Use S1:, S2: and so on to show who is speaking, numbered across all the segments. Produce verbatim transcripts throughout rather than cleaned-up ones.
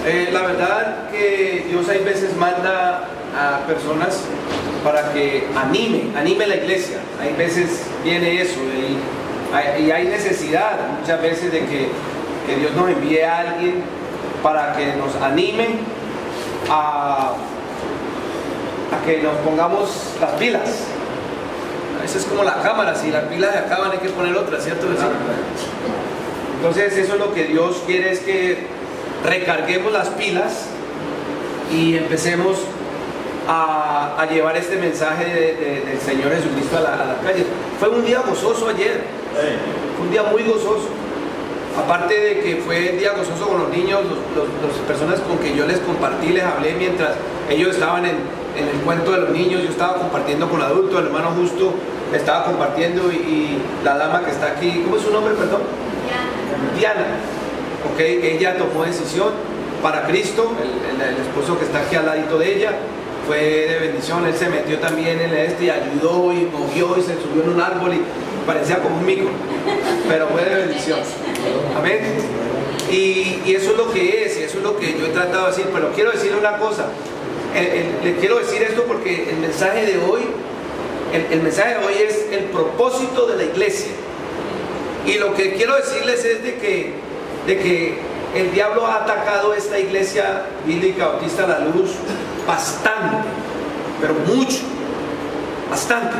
S1: Eh, la verdad que Dios hay veces manda a personas para que anime, anime la iglesia. Hay veces viene eso y hay, y hay necesidad muchas veces de que, que Dios nos envíe a alguien para que nos anime a, a que nos pongamos las pilas. Eso es como la cámara, si las pilas se acaban hay que poner otras, ¿cierto? Entonces eso es lo que Dios quiere, es que recarguemos las pilas y empecemos a, a llevar este mensaje de, de, del Señor Jesucristo a la, a la calle. Fue un día gozoso ayer, fue un día muy gozoso. Aparte de que fue un día gozoso con los niños, las personas con que yo les compartí, les hablé mientras ellos estaban en, en el cuento de los niños, yo estaba compartiendo con adultos, el hermano Justo estaba compartiendo y, y la dama que está aquí, ¿cómo es su nombre, perdón? Diana. Diana. Ok, ella tomó decisión para Cristo, el, el, el esposo que está aquí al ladito de ella, fue de bendición, él se metió también en este y ayudó y movió y se subió en un árbol y parecía como un mico, pero fue de bendición. Amén. Y, y eso es lo que es, y eso es lo que yo he tratado de decir, pero quiero decirle una cosa, el, el, le quiero decir esto porque el mensaje de hoy, el, el mensaje de hoy es el propósito de la iglesia. Y lo que quiero decirles es de que, de que el diablo ha atacado esta iglesia bíblica Bautista La Luz bastante, pero mucho, bastante.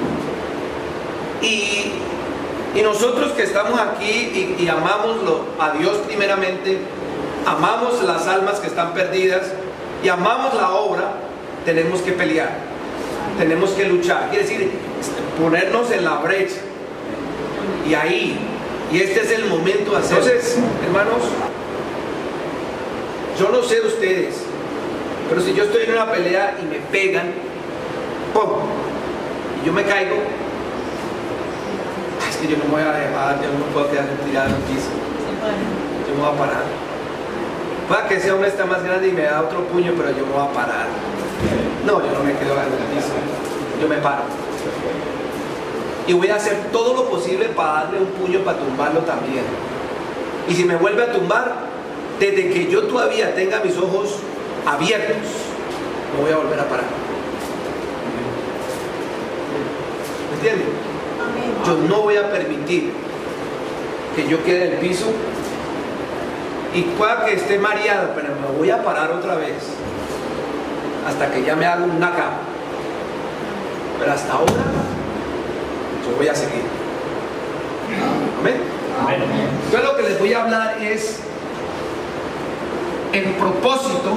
S1: Y, y nosotros que estamos aquí y, y amamos lo, a Dios primeramente, amamos las almas que están perdidas y amamos la obra, tenemos que pelear, tenemos que luchar, quiere decir, ponernos en la brecha. Y ahí, y este es el momento de hacer. Entonces, hermanos, yo no sé ustedes, pero si yo estoy en una pelea y me pegan, ¡pum!, y yo me caigo, es que yo no me voy a dejar, yo no me puedo quedar tirado en el piso, yo me voy a parar. Puede que ese hombre está más grande y me da otro puño, pero yo me voy a parar. No, yo no me quedo en el piso, yo me paro. Y voy a hacer todo lo posible para darle un puño para tumbarlo también. Y si me vuelve a tumbar, desde que yo todavía tenga mis ojos abiertos, me voy a volver a parar. ¿Me entienden? Yo no voy a permitir que yo quede en el piso y pueda que esté mareado, pero me voy a parar otra vez hasta que ya me haga una cama. Pero hasta ahora yo voy a seguir. Amén. Amén. Yo lo que les voy a hablar es el propósito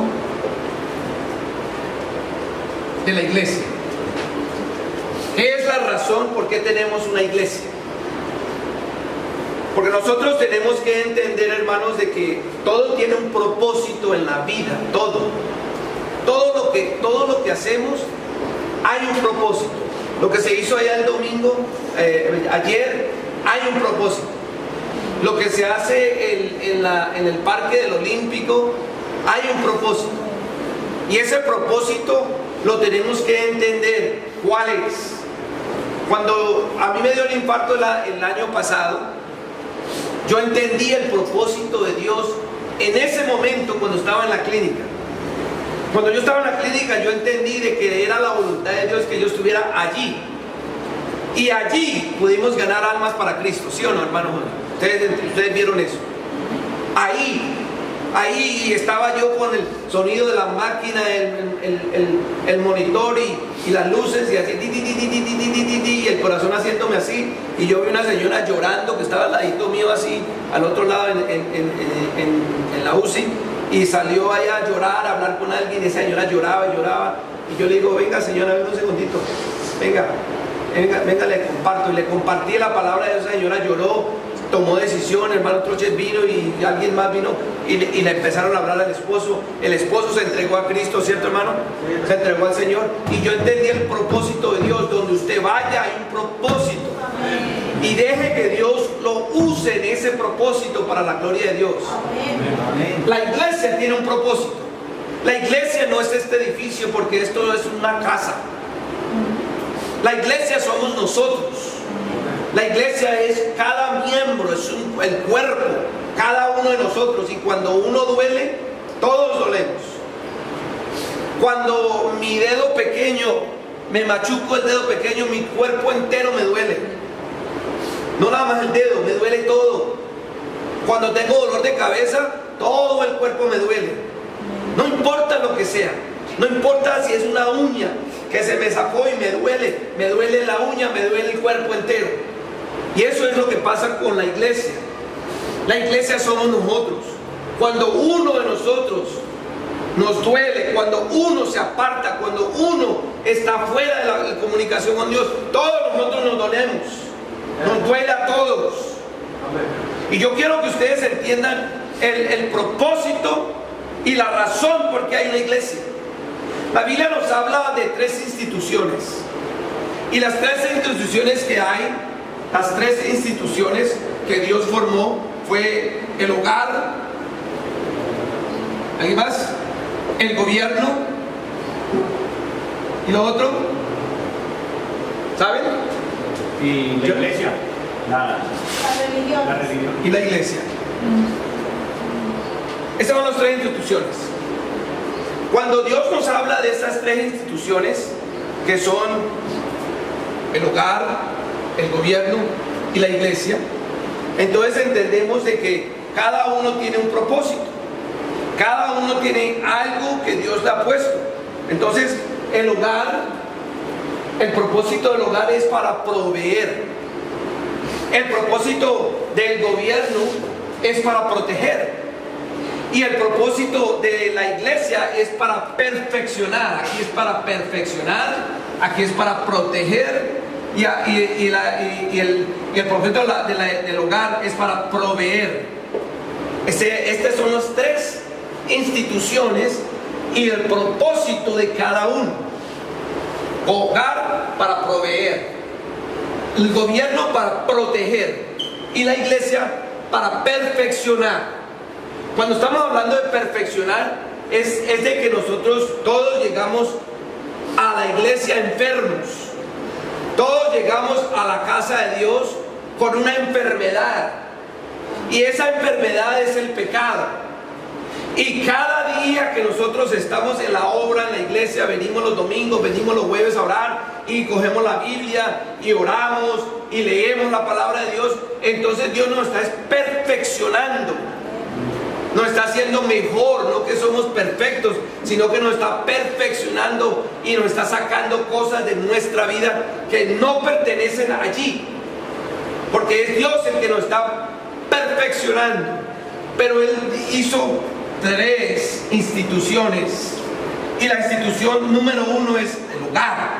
S1: de la iglesia. ¿Qué es la razón por qué tenemos una iglesia? Porque nosotros tenemos que entender, hermanos, de que todo tiene un propósito en la vida, todo. Todo lo que, todo lo que hacemos hay un propósito. Lo que se hizo allá el domingo, eh, ayer, hay un propósito. Lo que se hace en, en, la, en el Parque del Olímpico, hay un propósito. Y ese propósito lo tenemos que entender. ¿Cuál es? Cuando a mí me dio el infarto el, el año pasado, yo entendí el propósito de Dios en ese momento cuando estaba en la clínica. Cuando yo estaba en la clínica, yo entendí de que era la voluntad de Dios que yo estuviera allí. Y allí pudimos ganar almas para Cristo, ¿sí o no, hermano? Ustedes, ustedes vieron eso. Ahí, ahí estaba yo con el sonido de la máquina, el, el, el, el monitor y, y las luces y así, di, di, di, di, di, di, di, di, di, y el corazón haciéndome así. Y yo vi una señora llorando que estaba al ladito mío así, al otro lado en, en, en, en, en la U C I. Y salió allá a llorar, a hablar con alguien, y esa señora lloraba y lloraba. Y yo le digo, venga señora, ven un segundito, venga, venga, venga, le comparto. Y le compartí la palabra de esa señora, lloró, tomó decisión, el hermano Troches vino y alguien más vino, y le, y le empezaron a hablar al esposo. El esposo se entregó a Cristo, ¿cierto, hermano? Se entregó al Señor. Y yo entendí el propósito de Dios, donde usted vaya hay un propósito. Y deje que Dios lo use en ese propósito para la gloria de Dios. Amén. La iglesia tiene un propósito. La iglesia no es este edificio, porque esto es una casa. La iglesia somos nosotros. La iglesia es cada miembro, es un, el cuerpo, cada uno de nosotros. Y cuando uno duele, todos Cuando mi dedo pequeño, me machuco el dedo pequeño, mi cuerpo entero me duele. No nada más el dedo, me duele todo. Cuando tengo dolor de cabeza, todo el cuerpo me duele. No importa lo que sea. No importa si es una uña que se me sacó y me duele. Me duele la uña, me duele el cuerpo entero. Y eso es lo que pasa con la iglesia. La iglesia somos nosotros. Cuando uno de nosotros nos duele, cuando uno se aparta, cuando uno está fuera de la comunicación con Dios, todos nosotros nos dolemos. Nos duele a todos. Y yo quiero que ustedes entiendan el, el propósito y la razón por qué hay una iglesia. La Biblia nos habla de tres instituciones. Y las tres instituciones que hay, las tres instituciones que Dios formó, fue el hogar, ¿alguien más? El gobierno, y lo otro, ¿saben?
S2: Y la iglesia, la,
S3: La religión.
S2: la religión.
S1: Y la iglesia. Esas son las tres instituciones. Cuando Dios nos habla de estas tres instituciones, que son el hogar, el gobierno y la iglesia, entonces entendemos de que cada uno tiene un propósito. Cada uno tiene algo que Dios le ha puesto. Entonces, el hogar, el propósito del hogar es para proveer. El propósito del gobierno es para proteger. Y el propósito de la iglesia es para perfeccionar. Aquí es para perfeccionar, aquí es para proteger. Y, y, y, la, y, y, el, y el propósito de la, de la, del hogar es para proveer. Este, estas son las tres instituciones y el propósito de cada uno. Hogar para proveer, el gobierno para proteger y la iglesia para perfeccionar. Cuando estamos hablando de perfeccionar, es, es de que nosotros todos llegamos a la iglesia enfermos. Todos llegamos a la casa de Dios con una enfermedad. Y esa enfermedad es el pecado. Y cada día que nosotros estamos en la obra, en la iglesia, venimos los domingos, venimos los jueves a orar y cogemos la Biblia y oramos y leemos la palabra de Dios, entonces Dios nos está perfeccionando. Nos está haciendo mejor, no que somos perfectos, sino que nos está perfeccionando y nos está sacando cosas de nuestra vida que no pertenecen allí. Porque es Dios el que nos está perfeccionando. Pero Él hizo tres instituciones. Y la institución número uno es el hogar.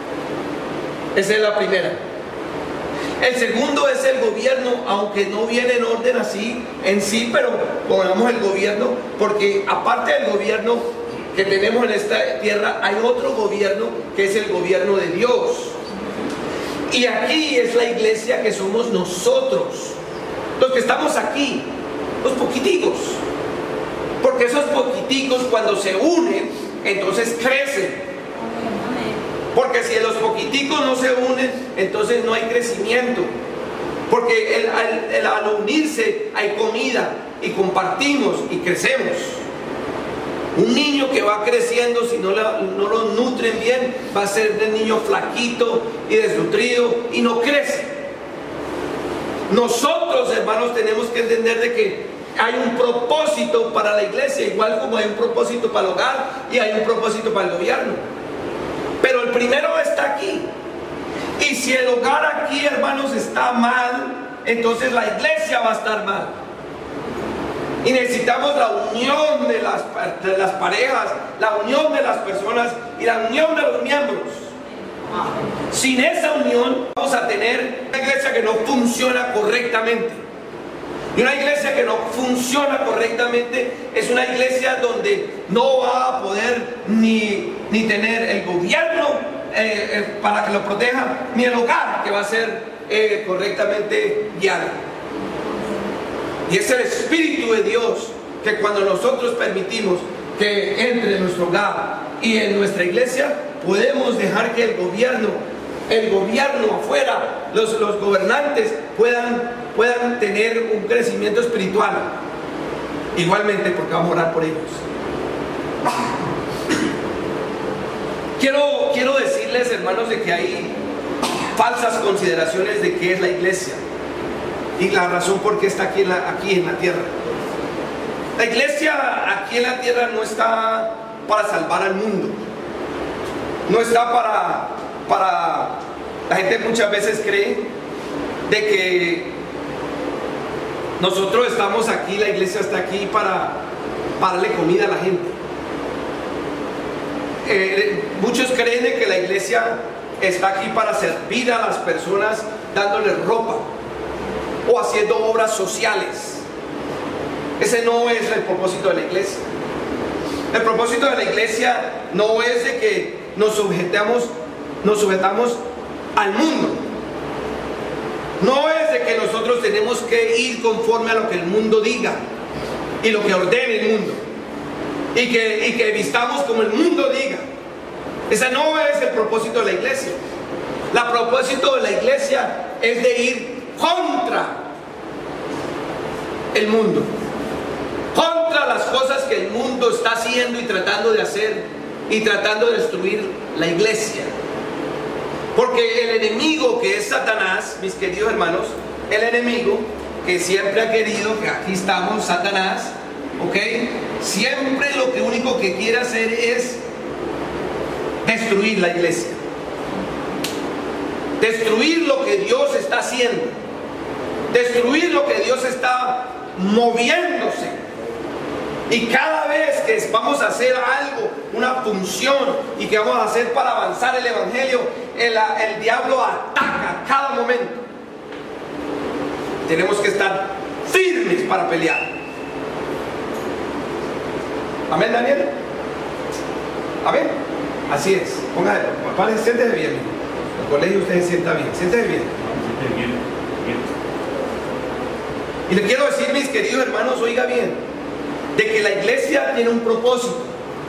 S1: Esa es la primera. El segundo es el gobierno, aunque no viene en orden así en sí, pero pongamos el gobierno, porque aparte del gobierno que tenemos en esta tierra, hay otro gobierno que es el gobierno de Dios. Y aquí es la iglesia que somos nosotros, los que estamos aquí, los poquiticos. Porque esos poquiticos cuando se unen, entonces crecen. Porque si los poquiticos no se unen, entonces no hay crecimiento. Porque el, el, el, al unirse hay comida y compartimos y crecemos. Un niño que va creciendo, si no, la, no lo nutren bien, va a ser de niño flaquito y desnutrido y no crece. Nosotros, hermanos, tenemos que entender de que hay un propósito para la iglesia, igual como hay un propósito para el hogar y hay un propósito para el gobierno. Pero el primero está aquí. Y si el hogar aquí, hermanos, está mal, entonces la iglesia va a estar mal. Y necesitamos la unión de las, de las parejas, la unión de las personas y la unión de los miembros. Sin esa unión vamos a tener una iglesia que no funciona correctamente. Y una iglesia que no funciona correctamente es una iglesia donde no va a poder ni, ni tener el gobierno eh, eh, para que lo proteja, ni el hogar que va a ser eh, correctamente guiado. Y es el Espíritu de Dios que cuando nosotros permitimos que entre en nuestro hogar y en nuestra iglesia, podemos dejar que el gobierno, el gobierno afuera, los, los gobernantes puedan, puedan tener un crecimiento espiritual. Igualmente, porque vamos a orar por ellos. quiero, quiero decirles, hermanos, de que hay falsas consideraciones de qué es la iglesia y la razón por qué está aquí en la, aquí en la tierra. La iglesia aquí en la tierra no está para salvar al mundo, no está para, para... La gente muchas veces cree de que nosotros estamos aquí, la iglesia está aquí para, para darle comida a la gente. Eh, muchos creen de que la iglesia está aquí para servir a las personas dándoles ropa o haciendo obras sociales. Ese no es el propósito de la iglesia. El propósito de la iglesia no es de que nos sujetamos, nos sujetamos al mundo. No es de que nosotros tenemos que ir conforme a lo que el mundo diga y lo que ordene el mundo y que, y que vistamos como el mundo diga. Ese no es el propósito de la iglesia. El propósito de la iglesia es de ir contra el mundo, contra las cosas que el mundo está haciendo y tratando de hacer y tratando de destruir la iglesia. Porque el enemigo, que es Satanás, mis queridos hermanos, el enemigo que siempre ha querido, que aquí estamos, Satanás, ¿ok? Siempre lo que único que quiere hacer es destruir la iglesia, destruir lo que Dios está haciendo, destruir lo que Dios está moviéndose. Y cada vez que vamos a hacer algo, una función, y que vamos a hacer para avanzar el evangelio, el, el diablo ataca cada momento. Tenemos que estar firmes para pelear. Amén, Daniel. Amén. Así es. Póngale, papá, siéntese bien. En el colegio usted se sienta bien. Siéntese bien.
S2: Bien, bien.
S1: Y le quiero decir, mis queridos hermanos, oiga bien, de que la iglesia tiene un propósito.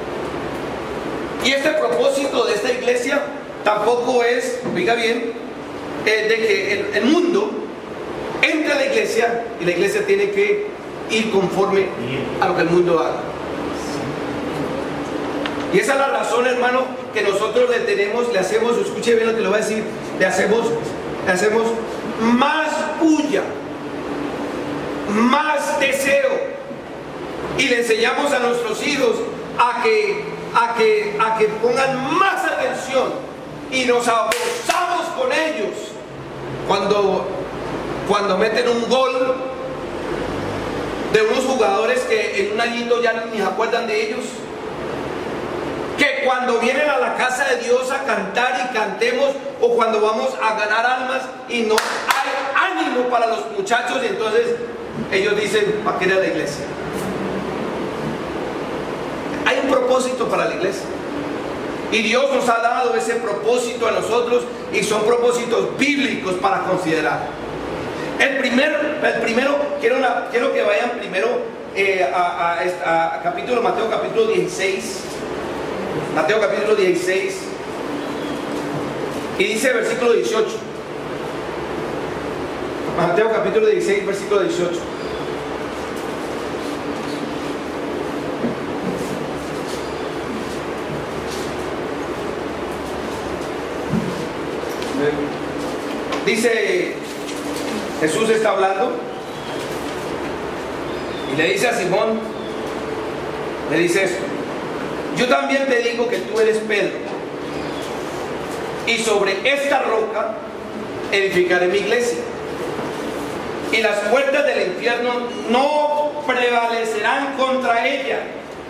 S1: Y este propósito de esta iglesia tampoco es, oiga bien, eh, de que el, el mundo entre a la iglesia y la iglesia tiene que ir conforme a lo que el mundo haga. Y esa es la razón, hermano, que nosotros le tenemos, le hacemos, escuche bien lo que le voy a decir, le hacemos, le hacemos más bulla, más deseo, y le enseñamos a nuestros hijos a que, a que, a que pongan más atención, y nos abrazamos con ellos cuando, cuando meten un gol de unos jugadores que en un añito ya ni se acuerdan de ellos. Que cuando vienen a la casa de Dios a cantar y cantemos, o cuando vamos a ganar almas y no hay ánimo para los muchachos, y entonces ellos dicen, ¿para qué ir a la iglesia? Hay un propósito para la iglesia, y Dios nos ha dado ese propósito a nosotros, y son propósitos bíblicos para considerar. El, primer, el primero, quiero, una, quiero que vayan primero eh, a, a, a capítulo, Mateo capítulo dieciséis. Mateo capítulo dieciséis, y dice versículo dieciocho. Mateo capítulo dieciséis, versículo dieciocho. Dice, Jesús está hablando y le dice a Simón, le dice esto: yo también te digo que tú eres Pedro, y sobre esta roca edificaré mi iglesia, y las puertas del infierno no prevalecerán contra ella.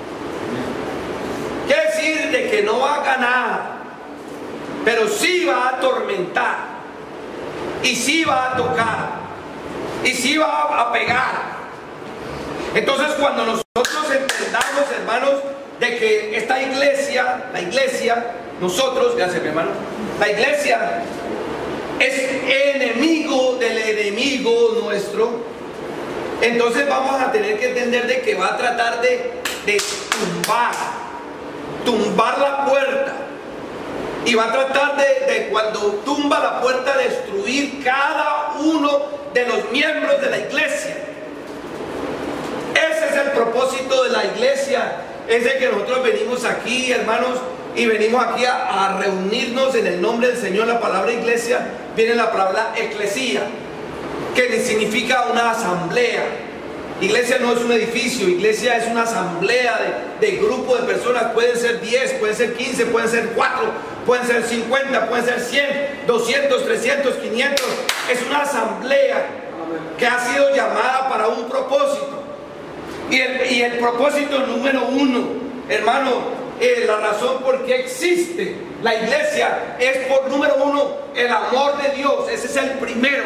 S1: Quiere decir de que no va a ganar, pero sí va a atormentar, y sí va a tocar, y sí va a pegar. Entonces, cuando nosotros entendamos, hermanos, de que esta iglesia, la iglesia, nosotros, gracias mi hermano, la iglesia es enemigo del enemigo nuestro, entonces vamos a tener que entender de que va a tratar de, de tumbar, tumbar la puerta, y va a tratar de, de cuando tumba la puerta, destruir cada uno de los miembros de la iglesia. Ese es el propósito de la iglesia. Es de que nosotros venimos aquí, hermanos, y venimos aquí a, a reunirnos en el nombre del Señor. La palabra iglesia viene la palabra eclesía, que significa una asamblea. Iglesia no es un edificio, iglesia es una asamblea de, de grupo de personas. Pueden ser diez, pueden ser quince, pueden ser cuatro, pueden ser cincuenta, pueden ser cien, doscientos, trescientos, quinientos. Es una asamblea que ha sido llamada para un propósito. Y el, y el propósito número uno, hermano, eh, la razón por qué existe la iglesia es por número uno, el amor de Dios. Ese es el primero.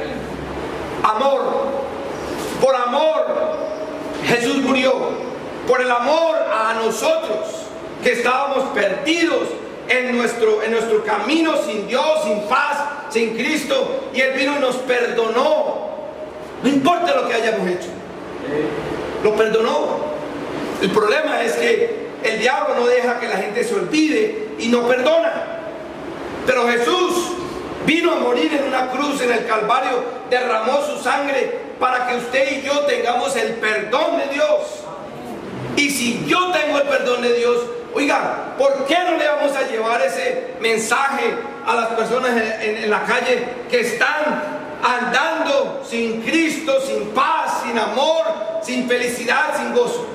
S1: Amor. Por amor Jesús murió. Por el amor a nosotros que estábamos perdidos en nuestro, en nuestro camino, sin Dios, sin paz, sin Cristo, y Él vino y nos perdonó. No importa lo que hayamos hecho, lo perdonó. El problema es que el diablo no deja que la gente se olvide y no perdona. Pero Jesús vino a morir en una cruz en el Calvario, derramó su sangre para que usted y yo tengamos el perdón de Dios. Y si yo tengo el perdón de Dios, oiga, ¿por qué no le vamos a llevar ese mensaje a las personas en, en, en la calle que están andando sin Cristo, sin paz, sin amor, sin felicidad, sin gozo?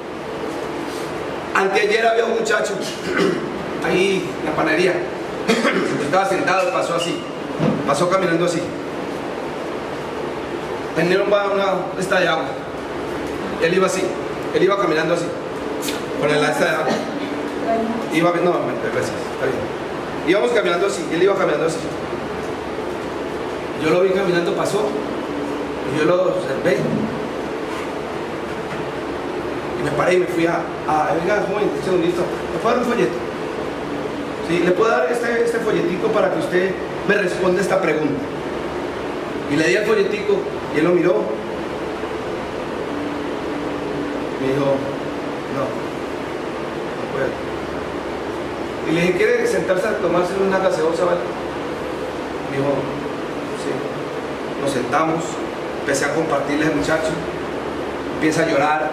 S1: Anteayer había un muchacho ahí en la panadería. Estaba sentado, pasó así, pasó caminando así. Tenía una esta de agua. Él iba así, él iba caminando así, con el esta de agua. Iba, no, gracias, está bien. Íbamos caminando así, él iba caminando así. Yo lo vi caminando, pasó, y yo lo observé. Y me paré y me fui a, a oiga, joven, un segundito, ¿me puede dar un folleto? Sí, le puedo dar este, este folletico para que usted me responda esta pregunta. Y le di el folletico y él lo miró. Me dijo, no, no puedo. Y le dije, ¿quiere sentarse a tomarse una gaseosa, vale? Me dijo, sí. Nos sentamos, empecé a compartirle al muchacho, empieza a llorar.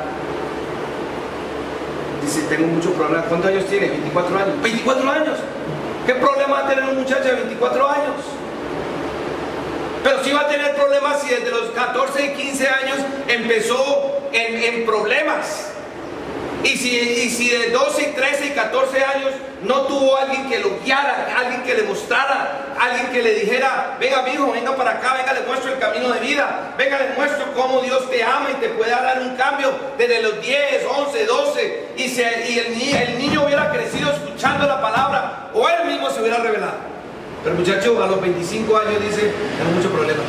S1: Dice, tengo muchos problemas. ¿Cuántos años tiene? veinticuatro años. ¿veinticuatro años? ¿Qué problema va a tener un muchacho de veinticuatro años? Pero sí va a tener problemas si desde los catorce y quince años empezó en, en problemas. Y si, y si de doce, trece y catorce años no tuvo alguien que lo guiara, alguien que le mostrara, alguien que le dijera, venga mijo, venga para acá, venga, le muestro el camino de vida, venga, le muestro cómo Dios te ama y te puede dar un cambio desde los diez, once, doce, y, se, y el, el niño hubiera crecido escuchando la palabra, o él mismo se hubiera revelado. Pero el muchacho a los veinticinco años dice, tengo mucho problema.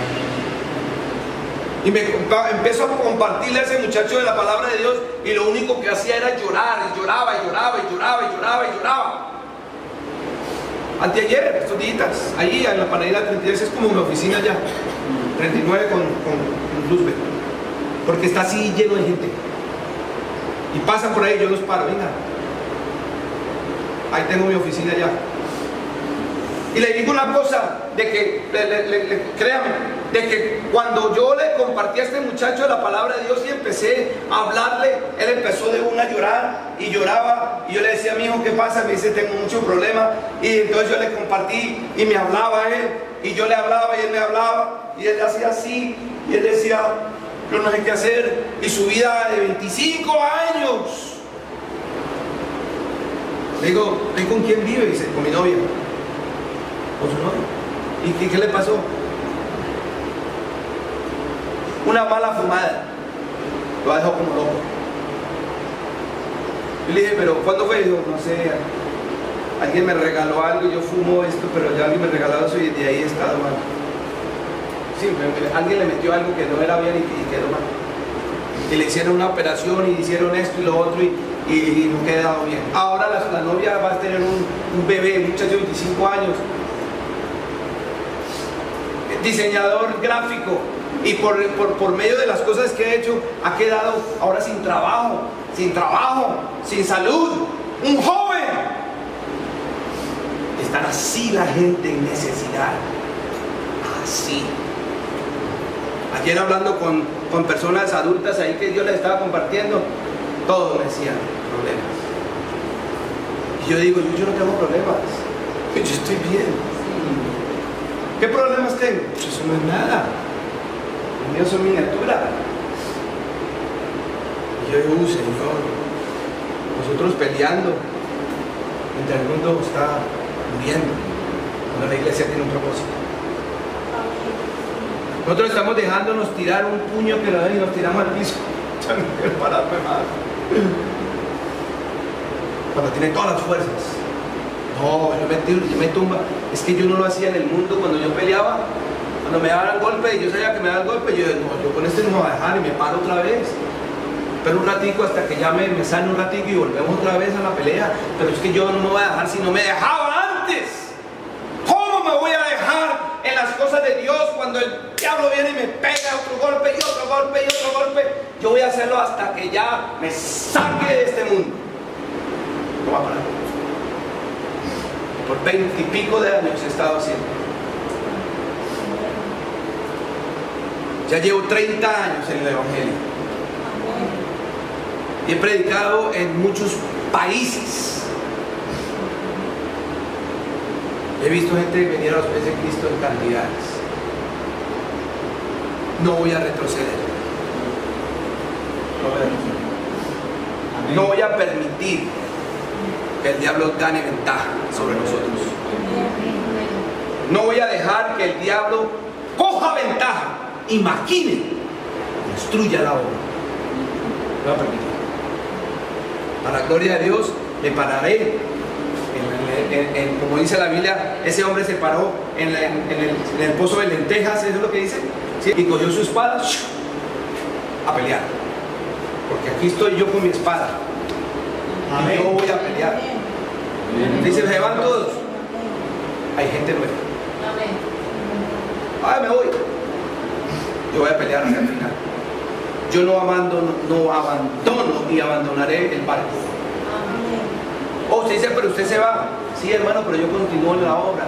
S1: Y me empezó a compartirle a ese muchacho de la palabra de Dios, y lo único que hacía era llorar, y lloraba, y lloraba, y lloraba, y lloraba, y lloraba. Anteayer, estos días, ahí en la panadería treinta y tres, es como mi oficina ya, treinta y nueve con, con, con luz, porque está así lleno de gente. Y pasan por ahí, yo los paro, venga. Ahí tengo mi oficina ya. Y le digo una cosa, de que, le, le, le, créame, de que cuando yo le compartí a este muchacho la palabra de Dios y empecé a hablarle, él empezó de una a llorar y lloraba, y yo le decía, mi hijo, ¿qué pasa? Me dice, tengo mucho problema, y entonces yo le compartí y me hablaba a él, y yo le hablaba y él me hablaba, y él hacía así, y él decía, yo no sé qué hacer, y su vida de veinticinco años. Le digo, ¿y con quién vive? Y dice, con mi novia. Con su novia. ¿Y qué, qué le pasó? Una mala fumada. Lo ha dejado como loco. Yo le dije, ¿pero cuándo fue? Dijo, no sé, alguien me regaló algo y yo fumo esto, pero ya alguien me regaló eso y de ahí he estado mal. Sí, me, alguien le metió algo que no era bien y, y quedó mal. Y le hicieron una operación y hicieron esto y lo otro y, y, y no quedado bien. Ahora la, la novia va a tener un, un bebé, un muchacho de veinticinco años. Diseñador gráfico, y por, por, por medio de las cosas que ha hecho ha quedado ahora sin trabajo, sin trabajo, sin salud, un joven. Están así la gente en necesidad, así. Ayer hablando con, con personas adultas ahí que yo les estaba compartiendo, todos me decían problemas. Y yo digo, yo, yo no tengo problemas, yo estoy bien. ¿Qué problemas tengo? Pues eso no es nada. Los míos son miniatura. Y yo digo, uh, Señor, nosotros peleando mientras el mundo está muriendo, cuando la iglesia tiene un propósito. Nosotros estamos dejándonos tirar un puño que nos den y nos tiramos al piso. Ya no quiero pararme más. Cuando tiene todas las fuerzas. No, yo me, yo me tumba. Es que yo no lo hacía en el mundo cuando yo peleaba. Cuando me daban el golpe y yo sabía que me daban el golpe, yo no, yo con este no me voy a dejar y me paro otra vez. Pero un ratico hasta que ya me, me sane un ratico y volvemos otra vez a la pelea. Pero es que yo no me voy a dejar si no me dejaba antes. ¿Cómo me voy a dejar en las cosas de Dios cuando el diablo viene y me pega otro golpe y otro golpe y otro golpe? Yo voy a hacerlo hasta que ya me saque de este mundo. No va a parar. Por veinte y pico de años he estado haciendo. Ya llevo treinta años en el Evangelio. Y he predicado en muchos países. He visto gente venir a los pies de Cristo en cantidades. No voy a retroceder. No voy a retroceder. No voy a permitir que el diablo gane ventaja sobre nosotros. No voy a dejar que el diablo coja ventaja y maquine, destruya la obra. No voy a permitir. Para la gloria de Dios, me pararé. En, en, en, como dice la Biblia, ese hombre se paró en, la, en, el, en el pozo de lentejas, ¿eso es lo que dice? ¿Sí? Y cogió su espada a pelear. Porque aquí estoy yo con mi espada. Y yo voy a pelear. Dice, se van todos. Hay gente nueva. Ay, me voy. Yo voy a pelear hasta el final. Yo no abandono, no abandono y abandonaré el barco. Oh, usted dice, pero usted se va. Sí, hermano, pero yo continúo en la obra.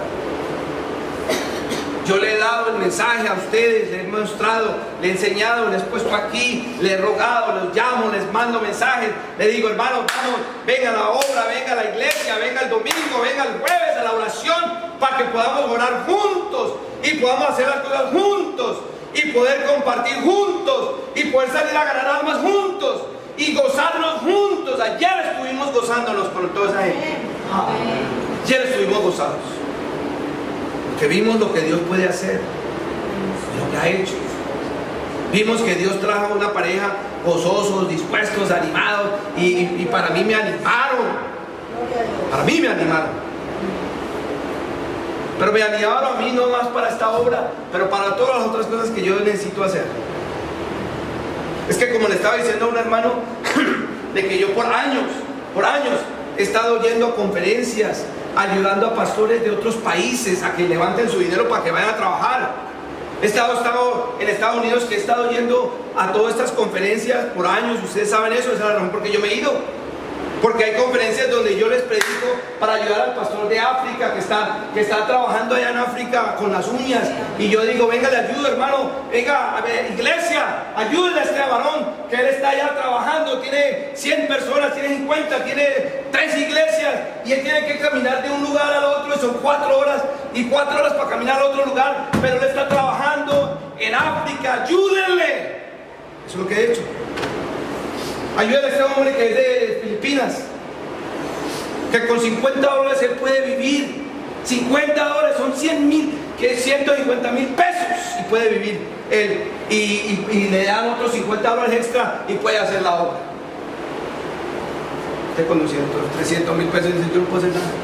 S1: Yo le he dado el mensaje a ustedes, les he mostrado, le he enseñado, les he puesto aquí, les he rogado, los llamo, les mando mensajes, les digo, hermano, vamos, venga a la obra, venga a la iglesia, venga el domingo, venga el jueves a la oración, para que podamos orar juntos y podamos hacer las cosas juntos y poder compartir juntos y poder salir a ganar almas juntos y gozarnos juntos. Ayer estuvimos gozándonos con toda esa gente. Ayer estuvimos gozados. Que vimos lo que Dios puede hacer, lo que ha hecho. Vimos que Dios trajo una pareja gozosos, dispuestos, animados, y, y, y para mí me animaron. Para mí me animaron. Pero me animaron a mí no más para esta obra, pero para todas las otras cosas que yo necesito hacer. Es que como le estaba diciendo a un hermano, de que yo por años, por años, he estado yendo a conferencias, ayudando a pastores de otros países a que levanten su dinero para que vayan a trabajar. He estado, estado en Estados Unidos, que he estado yendo a todas estas conferencias por años. Ustedes saben eso, esa es la razón por qué yo me he ido. Porque hay conferencias donde yo les predico para ayudar al pastor de África que está, que está trabajando allá en África con las uñas. Y yo digo, venga, le ayudo, hermano. Venga, a ver, iglesia, ayúdenle a este varón que él está allá trabajando. Tiene cien personas, tiene cincuenta, tiene tres iglesias. Y él tiene que caminar de un lugar al otro. Y son cuatro horas y cuatro horas para caminar a otro lugar. Pero él está trabajando en África. Ayúdenle. Eso es lo que he hecho. Ayúdale a este hombre que es de Filipinas, que con cincuenta dólares él puede vivir. cincuenta dólares son cien mil, que es ciento cincuenta mil pesos y puede vivir él. Y, y, y le dan otros cincuenta dólares extra y puede hacer la obra. Usted con doscientos, trescientos mil pesos dice, yo no puedo hacer nada.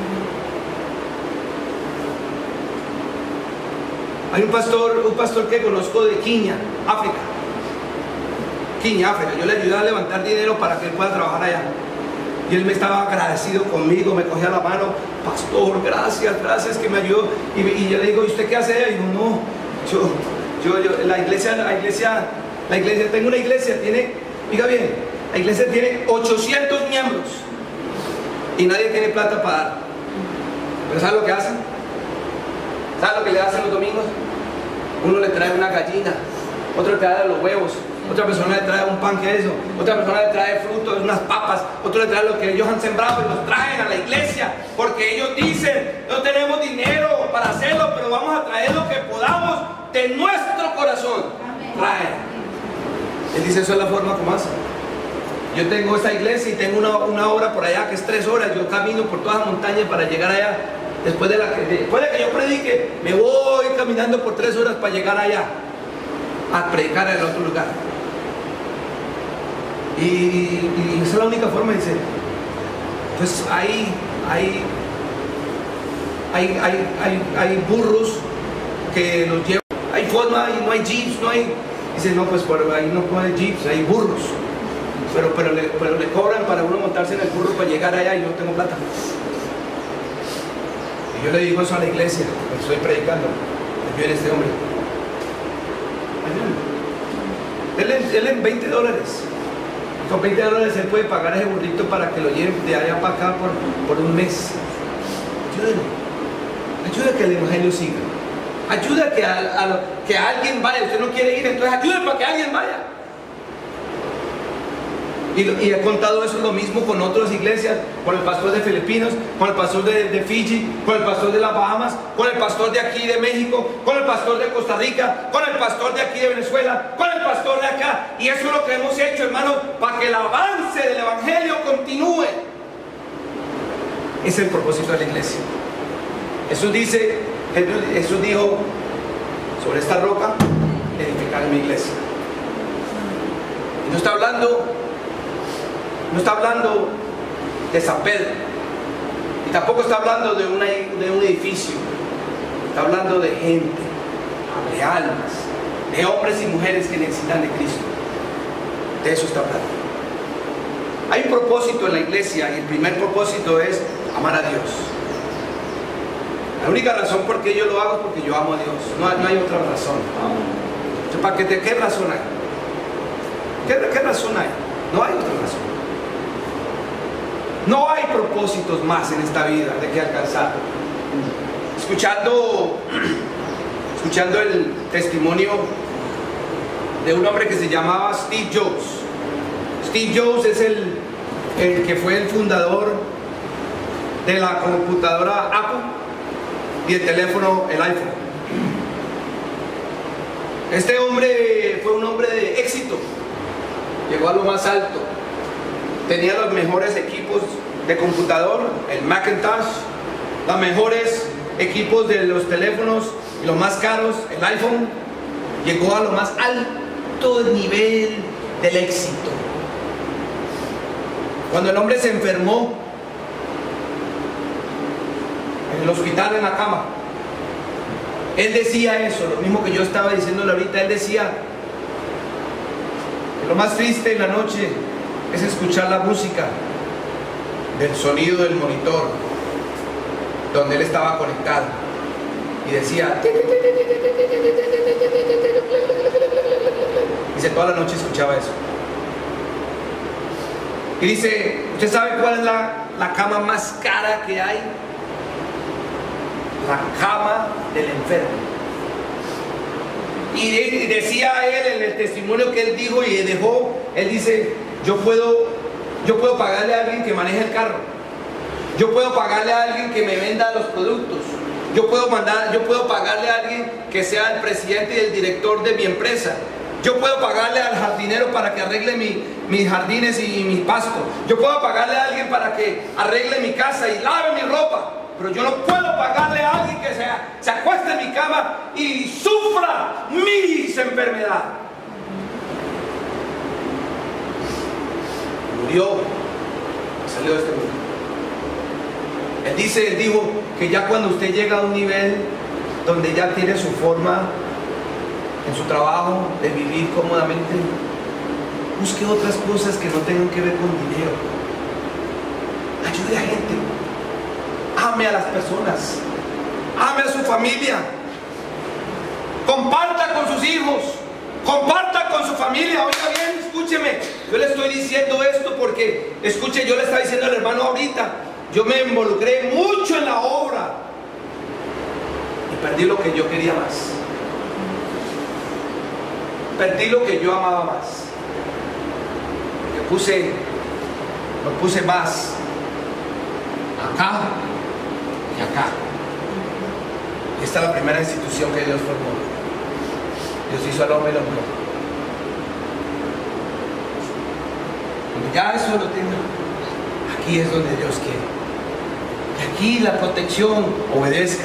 S1: Hay un pastor, un pastor que conozco de Kenia, África. Kenia, África. Yo le ayudé a levantar dinero para que él pueda trabajar allá. Y él me estaba agradecido conmigo, me cogía la mano, pastor, gracias, gracias que me ayudó. Y, y yo le digo, ¿y usted qué hace? Y digo, no, yo, yo, yo, la iglesia, la iglesia, la iglesia, tengo una iglesia, tiene, diga bien, la iglesia tiene ochocientos miembros y nadie tiene plata para dar. Pero ¿sabe lo que hacen? ¿Sabe lo que le hacen los domingos? Uno le trae una gallina, otro le trae los huevos, otra persona le trae un pan que eso, otra persona le trae frutos, unas papas, otro le trae lo que ellos han sembrado y los traen a la iglesia, porque ellos dicen, no tenemos dinero para hacerlo, pero vamos a traer lo que podamos de nuestro corazón. Trae. Él dice, eso es la forma como hace. Yo tengo esta iglesia y tengo una, una hora por allá que es tres horas, yo camino por todas las montañas para llegar allá. Después de, la, después de que yo predique, me voy caminando por tres horas para llegar allá a predicar en el otro lugar. Y, y esa es la única forma, dice. Pues hay, hay, hay, hay, hay, hay burros que los llevan. Hay forma y no hay jeeps, no hay. Dice, no, pues por ahí no hay jeeps, hay burros. Pero, pero, le, pero le cobran para uno montarse en el burro para llegar allá y yo no tengo plata. Y yo le digo eso a la iglesia, estoy predicando. Viene este hombre. Él en, él en veinte dólares. Con veinte dólares él puede pagar ese burrito para que lo lleven de allá para acá por, por un mes. Ayúdenlo. Ayuda a que el evangelio siga. Ayuda a que, a, a, que alguien vaya. Usted no quiere ir, entonces ayude para que alguien vaya. Y, y he contado eso lo mismo con otras iglesias, con el pastor de Filipinos, con el pastor de, de Fiji, con el pastor de las Bahamas, con el pastor de aquí de México, con el pastor de Costa Rica, con el pastor de aquí de Venezuela, con el pastor de acá. Y eso es lo que hemos hecho, hermanos, para que el avance del evangelio continúe. Ese es el propósito de la iglesia. Jesús dice, Jesús dijo, sobre esta roca edificaré mi iglesia. Y no está hablando No está hablando de San Pedro, y tampoco está hablando de, una, de un edificio. Está hablando de gente, de almas, de hombres y mujeres que necesitan de Cristo. De eso está hablando. Hay un propósito en la iglesia, y el primer propósito es amar a Dios. La única razón por qué yo lo hago es porque yo amo a Dios. No, no hay otra razón. ¿Para qué, ¿Qué razón hay? ¿Qué, ¿Qué razón hay? No hay otra razón. No hay propósitos más en esta vida de que alcanzar. Escuchando, escuchando el testimonio de un hombre que se llamaba Steve Jobs. Steve Jobs es el, el que fue el fundador de la computadora Apple y el teléfono, el iPhone. Este hombre fue un hombre de éxito. Llegó a lo más alto. Tenía los mejores equipos de computador, el Macintosh, los mejores equipos de los teléfonos, los más caros, el iPhone. Llegó a lo más alto nivel del éxito. Cuando el hombre se enfermó en el hospital, en la cama, él decía eso, lo mismo que yo estaba diciéndole ahorita. Él decía que lo más triste en la noche es escuchar la música del sonido del monitor donde él estaba conectado, y decía, dice, toda la noche escuchaba eso. Y dice, ¿usted sabe cuál es la, la cama más cara que hay? La cama del enfermo. Y, de, y decía él en el testimonio que él dijo y dejó, él dice, yo puedo, yo puedo pagarle a alguien que maneje el carro, yo puedo pagarle a alguien que me venda los productos, yo puedo mandar, yo puedo pagarle a alguien que sea el presidente y el director de mi empresa, yo puedo pagarle al jardinero para que arregle mi, mis jardines y, y mi pasto, yo puedo pagarle a alguien para que arregle mi casa y lave mi ropa, pero yo no puedo pagarle a alguien que se, se acueste en mi cama y sufra mis enfermedades. Murió, salió de este mundo. Él dice, él dijo que ya cuando usted llega a un nivel donde ya tiene su forma en su trabajo de vivir cómodamente, busque otras cosas que no tengan que ver con dinero. Ayude a gente, ame a las personas, ame a su familia, comparta con sus hijos, comparta con su familia. Oiga bien, escúcheme, yo le estoy diciendo esto porque, escuche, yo le estaba diciendo al hermano ahorita, yo me involucré mucho en la obra y perdí lo que yo quería más. perdí lo que yo amaba más. Yo puse, lo puse más acá y acá. Esta es la primera institución que Dios formó. Dios hizo al hombre y la mujer. Cuando ya eso lo tenga, aquí es donde Dios quiere. Y aquí la protección, obedezca,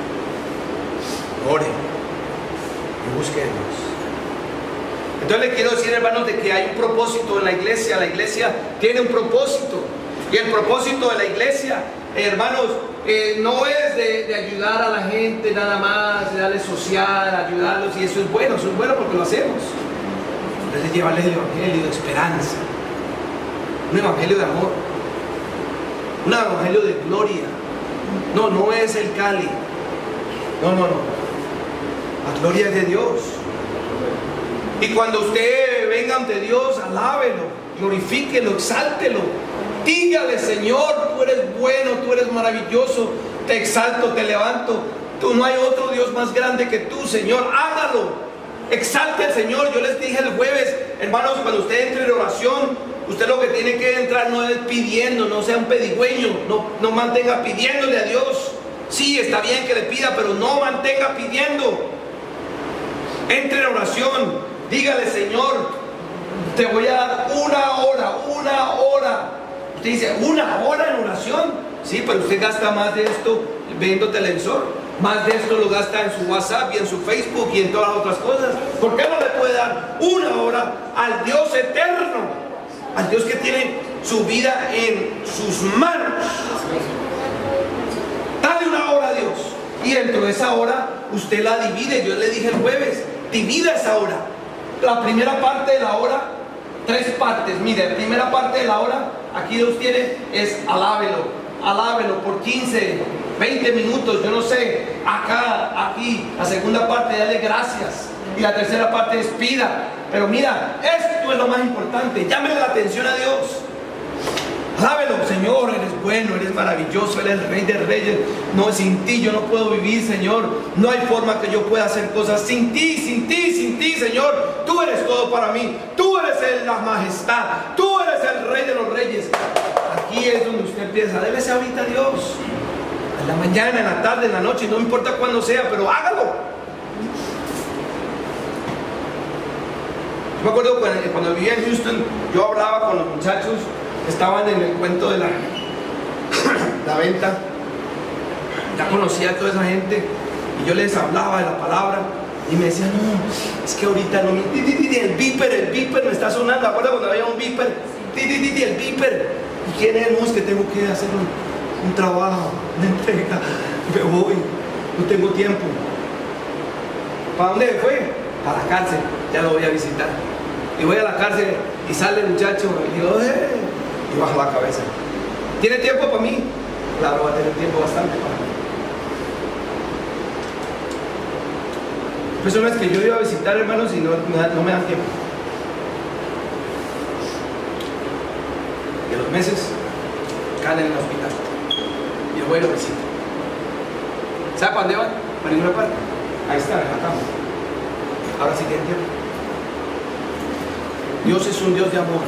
S1: ore y busque a Dios. Entonces le quiero decir, hermanos, de que hay un propósito en la iglesia. La iglesia tiene un propósito. Y el propósito de la iglesia, hermanos, eh, no es de, de ayudar a la gente nada más, de darle social, ayudarlos, y eso es bueno, eso es bueno porque lo hacemos. Es de llevarles el evangelio de esperanza, un evangelio de amor, un evangelio de gloria. No, no es el Cali. No, no, no. La gloria es de Dios. Y cuando usted venga ante Dios, alábelo, glorifíquelo, exáltelo. Dígale: Señor, tú eres bueno, tú eres maravilloso, te exalto, te levanto. Tú, no hay otro Dios más grande que tú, Señor. Hágalo, exalte al Señor. Yo les dije el jueves, hermanos, cuando usted entre en oración, usted lo que tiene que entrar no es pidiendo, no sea un pedigüeño, no, no mantenga pidiéndole a Dios. Sí, está bien que le pida, pero no mantenga pidiendo. Entre en oración, dígale: Señor, te voy a dar una hora, una hora. Usted dice: ¿una hora en oración? Sí, pero usted gasta más de esto viendo televisor, más de esto lo gasta en su WhatsApp y en su Facebook y en todas las otras cosas. ¿Por qué no le puede dar una hora al Dios eterno, al Dios que tiene su vida en sus manos? Dale una hora a Dios, y dentro de esa hora usted la divide. Yo le dije el jueves: divida esa hora. La primera parte de la hora, tres partes. Mire, la primera parte de la hora, aquí Dios tiene, es alábelo, alábelo por quince, veinte minutos, yo no sé. Acá, aquí, la segunda parte, dale gracias. Y la tercera parte es pida. Pero mira, esto es lo más importante. Llámele la atención a Dios. Alábelo: Señor, eres bueno, eres maravilloso, eres el Rey de Reyes. No, sin ti yo no puedo vivir, Señor. No hay forma que yo pueda hacer cosas sin ti, sin ti, sin ti, Señor. Tú eres todo para mí. Tú eres el, la majestad. Tú eres el Rey de los Reyes. Aquí es donde usted empieza. Débese ahorita a Dios. En la mañana, en la tarde, en la noche, no importa cuándo sea, pero hágalo. Yo me acuerdo cuando, cuando vivía en Houston, yo hablaba con los muchachos. Estaban en el cuento de la, la venta. Ya conocía a toda esa gente y yo les hablaba de la palabra y me decían: no, es que ahorita no me... El beeper, el beeper me está sonando. ¿Acuerdas cuando había un beeper? El beeper. ¿Y quién es? No, es que tengo que hacer un, un trabajo, una entrega. Me voy, no tengo tiempo. ¿Para dónde fue? Para la cárcel. Ya lo voy a visitar. Y voy a la cárcel y sale el muchacho y digo: ¡eh! Y baja la cabeza. ¿Tiene tiempo para mí? Claro, va a tener tiempo bastante para mí. Personas que yo iba a visitar, hermanos, y no, no me dan tiempo. Y a los meses caen en el hospital. Y yo voy y lo visito. ¿Sabe para dónde van? Para ninguna parte. Ahí está, en la cama. Ahora sí tienen tiempo. Dios es un Dios de amor.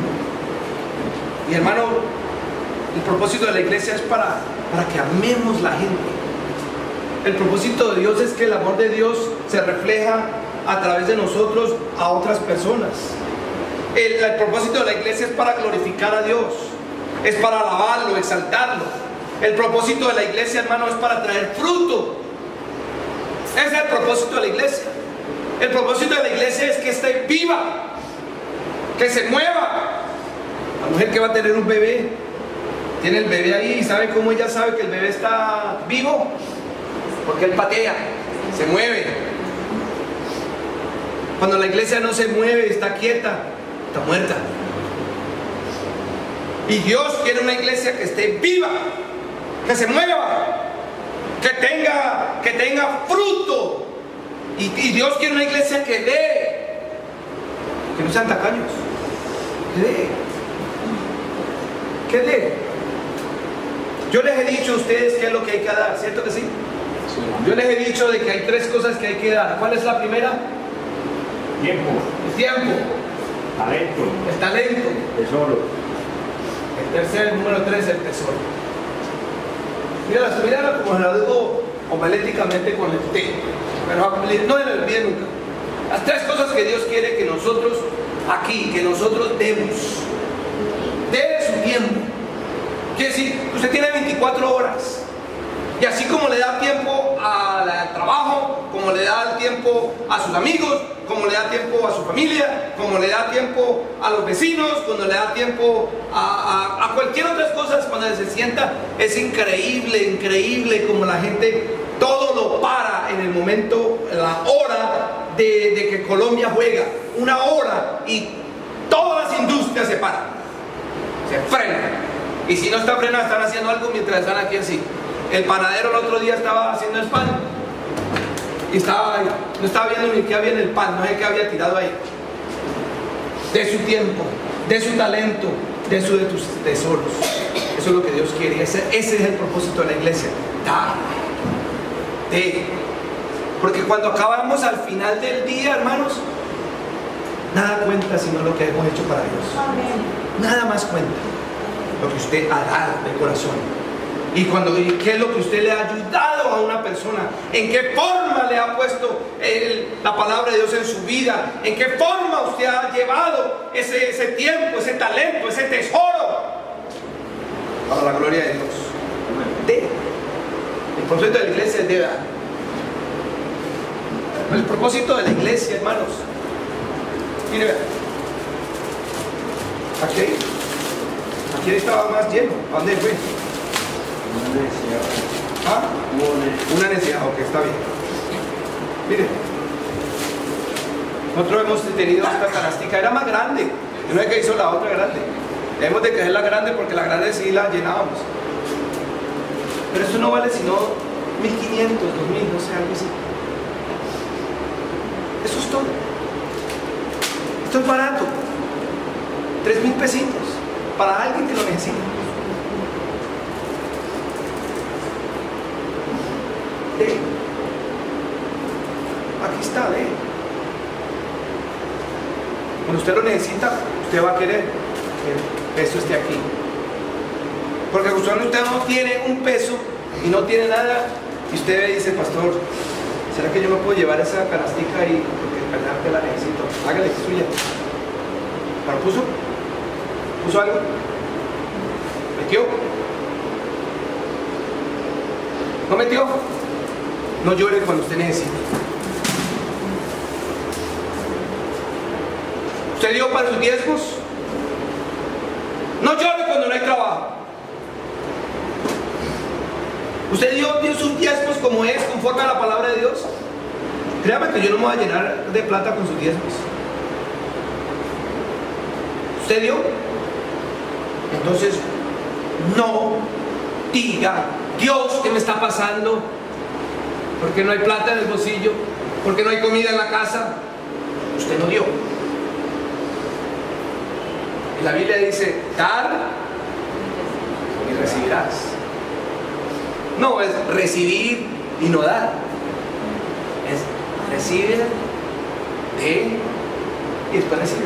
S1: Y hermano, el propósito de la iglesia es para, para que amemos la gente. El propósito de Dios es que el amor de Dios se refleja a través de nosotros a otras personas. El, el propósito de la iglesia es para glorificar a Dios, es para alabarlo, exaltarlo. El propósito de la iglesia, hermano, es para traer fruto. Ese es el propósito de la iglesia. El propósito de la iglesia es que esté viva, que se mueva. La mujer que va a tener un bebé, tiene el bebé ahí, y ¿sabe cómo ella sabe que el bebé está vivo? Porque él patea, se mueve. Cuando la iglesia no se mueve, está quieta, está muerta. Y Dios quiere una iglesia que esté viva, que se mueva, que tenga, que tenga fruto. Y, y Dios quiere una iglesia que dé, que no sean tacaños, que dé. ¿Qué dé? Yo les he dicho a ustedes qué es lo que hay que dar, ¿cierto que sí? Sí. Yo les he dicho de que hay tres cosas que hay que dar. ¿Cuál es la primera?
S2: Tiempo.
S1: El tiempo.
S2: Talento.
S1: El talento.
S2: Tesoro.
S1: El tercer, el número tres, el tesoro. Mira, mira como lo digo homiléticamente con el té, pero no me lo olvide nunca. Las tres cosas que Dios quiere que nosotros aquí, que nosotros demos. De su tiempo. Quiere decir, usted tiene veinticuatro horas. Y así como le da tiempo al trabajo, como le da tiempo a sus amigos, como le da tiempo a su familia, como le da tiempo a los vecinos, cuando le da tiempo a, a, a cualquier otras cosas, cuando se sienta, es increíble, increíble como la gente todo lo para en el momento, la hora de, de que Colombia juega, una hora y todas las industrias se paran, se frenan. Y si no está frenado, están haciendo algo mientras están aquí así. El panadero el otro día estaba haciendo el pan y estaba ahí, no estaba viendo ni qué había en el pan, no sé qué había tirado ahí. De su tiempo, de su talento, de su de tus tesoros. Eso es lo que Dios quiere. Ese, ese es el propósito de la iglesia. Dar. De. Porque cuando acabamos al final del día, hermanos, nada cuenta sino lo que hemos hecho para Dios. Amén. Nada más cuenta lo que usted ha dado de corazón. Y cuando, ¿qué es lo que usted le ha ayudado a una persona? ¿En qué forma le ha puesto el, la palabra de Dios en su vida? ¿En qué forma usted ha llevado ese, ese tiempo, ese talento, ese tesoro? Para la gloria de Dios. De. El propósito de la iglesia es de dar. El propósito de la iglesia, hermanos. Mire, vean. Aquí, aquí estaba más lleno. ¿A dónde fue?
S2: Una necesidad.
S1: ¿Ah? Una necesidad, ok, está bien. Mire, nosotros hemos tenido esta canastica, era más grande. No es que hizo la otra grande. Debemos de coger la grande porque la grande sí la llenábamos. Pero eso no vale sino mil quinientos, dos mil, no sé, algo así. Eso es todo. Esto es barato. tres mil pesitos para alguien que lo necesita. De. Aquí está, de. Cuando usted lo necesita, usted va a querer que el peso esté aquí. Porque usted no tiene un peso y no tiene nada, y usted dice, pastor, ¿será que yo me puedo llevar esa canastica ahí? Porque es verdad que la necesito. Hágale, que es suya. ¿Pero puso? ¿Puso algo? ¿Metió? ¿No metió? No llore cuando usted necesite. ¿Usted dio para sus diezmos? No llore cuando no hay trabajo. ¿Usted dio, dio sus diezmos como es, conforme a la palabra de Dios? Créame que yo no me voy a llenar de plata con sus diezmos. ¿Usted dio? Entonces, no diga, Dios, ¿qué me está pasando? ¿Por qué no hay plata en el bolsillo? ¿Por qué no hay comida en la casa? Usted no dio. Y la Biblia dice, dar y recibirás. No es recibir y no dar. Es recibir, de y después recibe.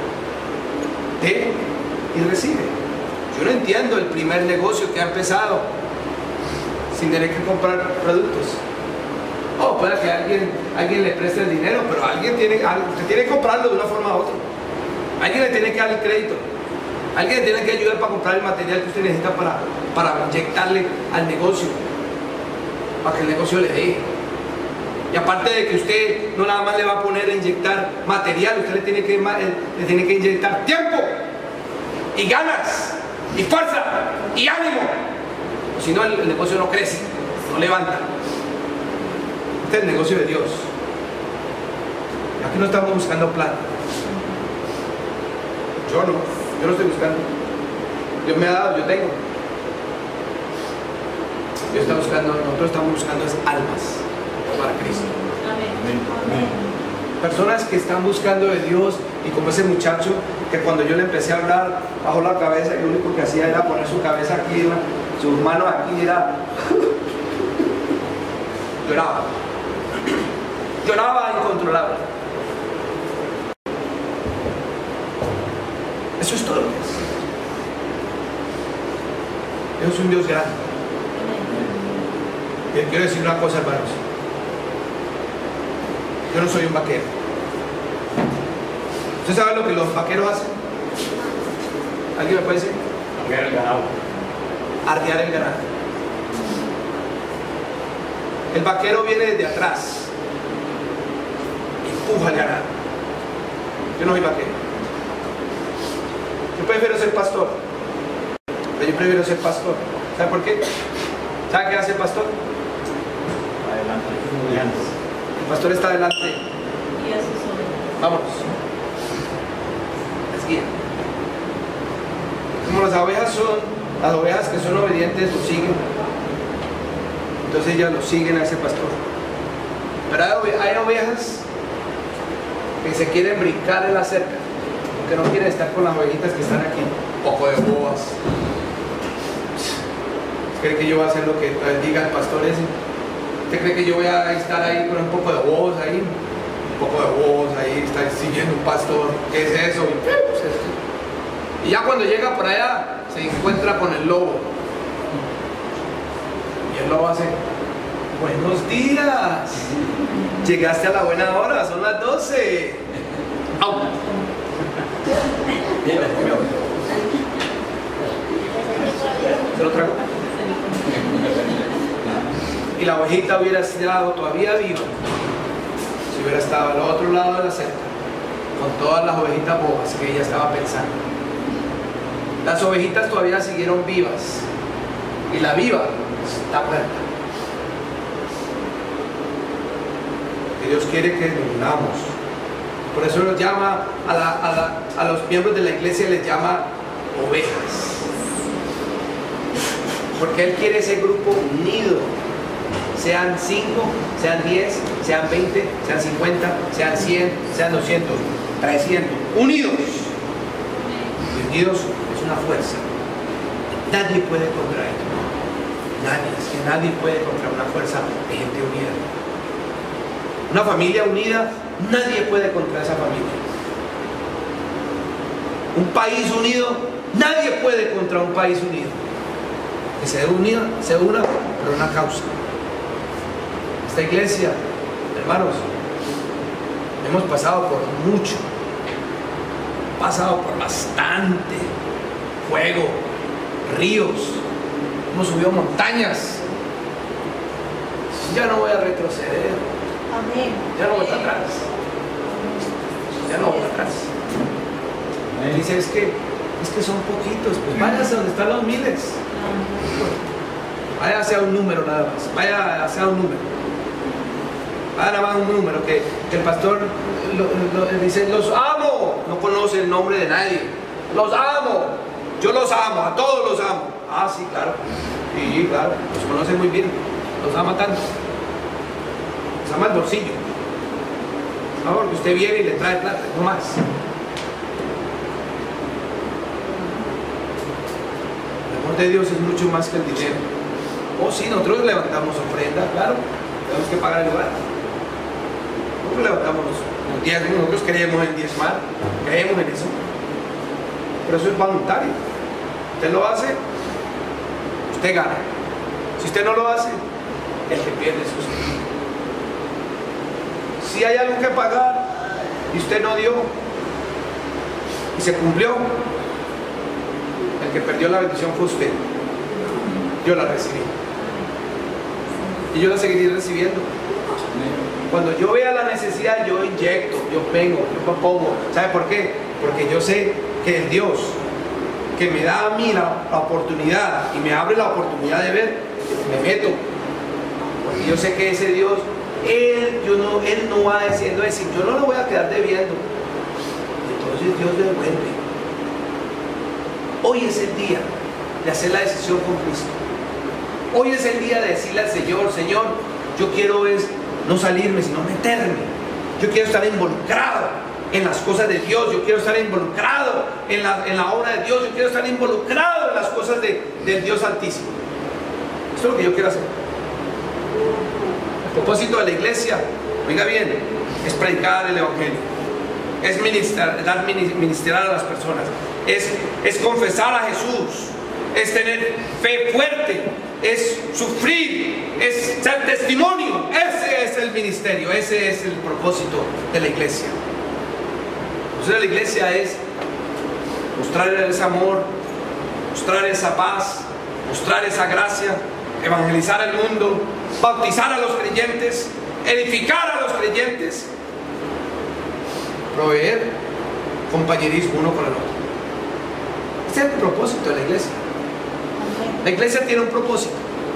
S1: De y recibe. Yo no entiendo el primer negocio que ha empezado sin tener que comprar productos. Oh, puede que alguien, alguien le preste el dinero, pero alguien tiene, usted tiene que comprarlo de una forma u otra. Alguien le tiene que dar el crédito. Alguien le tiene que ayudar para comprar el material que usted necesita para, para inyectarle al negocio, para que el negocio le dé. Y aparte de que usted no nada más le va a poner a inyectar material, usted le tiene que, le tiene que inyectar tiempo y ganas y fuerza y ánimo. Si no, el, el negocio no crece, no levanta. Este es el negocio de Dios. Aquí no estamos buscando plata. Yo no, yo no estoy buscando. Dios me ha dado, yo tengo. Dios está buscando, nosotros estamos buscando es almas para Cristo. Amén. Personas que están buscando de Dios, y como ese muchacho que cuando yo le empecé a hablar bajó la cabeza y lo único que hacía era poner su cabeza aquí, sus manos aquí, era lloraba lloraba incontrolable. Eso es todo lo que es. Dios es un Dios grande. Yo quiero decir una cosa, hermanos. Yo no soy un vaquero. ¿Usted sabe lo que los vaqueros hacen? ¿Alguien me puede decir?
S2: Arrear el ganado.
S1: Arrear el ganado. El vaquero viene desde atrás, empuja el ganado. Yo no soy vaquero. Yo prefiero ser pastor. Pero yo prefiero ser pastor. ¿Sabe por qué? ¿Sabe qué hace el pastor?
S2: Adelante.
S1: El pastor está adelante.
S3: Y así son.
S1: Vámonos. Es guía. Como las ovejas son, las ovejas que son obedientes lo siguen. Entonces ellas lo siguen a ese pastor. Pero hay, ove hay ovejas que se quieren brincar en la cerca, que no quieren estar con las ovejitas que están aquí. Un poco de bobas. ¿Cree que yo voy a hacer lo que diga el pastor ese? ¿Usted cree que yo voy a estar ahí con un poco de bobos ahí? Un poco de bobos ahí, estar siguiendo un pastor. ¿Qué es eso? Y, pues, y ya cuando llega por allá, se encuentra con el lobo. Y el lobo hace: buenos días. Llegaste a la buena hora, son las doce. ¡Au! ¿Se lo trago? Y la ovejita hubiera estado todavía viva si hubiera estado al otro lado de la cerca, con todas las ovejitas bobas que ella estaba pensando. Las ovejitas todavía siguieron vivas y la viva está muerta. Que Dios quiere que nos unamos. Por eso nos llama a, la, a, la, a los miembros de la iglesia, les llama ovejas, porque Él quiere ese grupo unido. Sean cinco, sean diez, sean veinte, sean cincuenta, sean cien, sean doscientos, trescientos, unidos. Y unidos es una fuerza. Nadie puede contra ello. Nadie, es que nadie puede contra una fuerza de gente unida. Una familia unida, nadie puede contra esa familia. Un país unido, nadie puede contra un país unido. Que se una, se una por una causa. Esta iglesia, hermanos, hemos pasado por mucho, pasado por bastante fuego, ríos, hemos subido montañas. Ya no voy a retroceder.
S3: Amén.
S1: Ya no voy para atrás. Ya no voy para atrás. Él dice: es que, es que son poquitos. Pues váyase donde están los miles. Vaya hacia un número nada más. Vaya hacia un número. Vaya nada más un número. Que, que el pastor lo, lo, dice: los amo. No conoce el nombre de nadie. Los amo. Yo los amo. A todos los amo. Ah, sí, claro. Sí, claro. Los conoce muy bien. Los ama tanto. Los ama el bolsillo. No, porque usted viene y le trae plata. No más. De Dios es mucho más que el dinero. Oh, sí, nosotros levantamos ofrenda, claro, tenemos que pagar el lugar. Nosotros levantamos los diezmos, nosotros creemos en diezmar, creemos en eso. Pero eso es voluntario. Usted lo hace, usted gana. Si usted no lo hace, el que pierde es usted. Si hay algo que pagar y usted no dio y se cumplió, el que perdió la bendición fue usted. Yo la recibí. Y yo la seguiré recibiendo. Cuando yo vea la necesidad, yo inyecto, yo vengo, yo pongo. ¿Sabe por qué? Porque yo sé que el Dios que me da a mí la, la oportunidad y me abre la oportunidad de ver, me meto. Porque yo sé que ese Dios, Él, yo no, él no va diciendo decir, yo no lo voy a quedar debiendo. Entonces Dios devuelve. Hoy es el día de hacer la decisión con Cristo. Hoy es el día de decirle al Señor: Señor, yo quiero es no salirme, sino meterme. Yo quiero estar involucrado en las cosas de Dios. Yo quiero estar involucrado en la, en la obra de Dios. Yo quiero estar involucrado en las cosas de, del Dios Altísimo. Esto es lo que yo quiero hacer. El propósito de la iglesia, oiga bien, es predicar el Evangelio. Es ministrar, dar ministrar a las personas. es, es confesar a Jesús, es tener fe fuerte, es sufrir, es ser testimonio. Ese es el ministerio, ese es el propósito de la iglesia. Entonces la iglesia es mostrar ese amor, mostrar esa paz, mostrar esa gracia, evangelizar al mundo, bautizar a los creyentes, edificar a los creyentes, proveer compañerismo uno con el otro. Ese es el propósito de la iglesia. La iglesia tiene un propósito,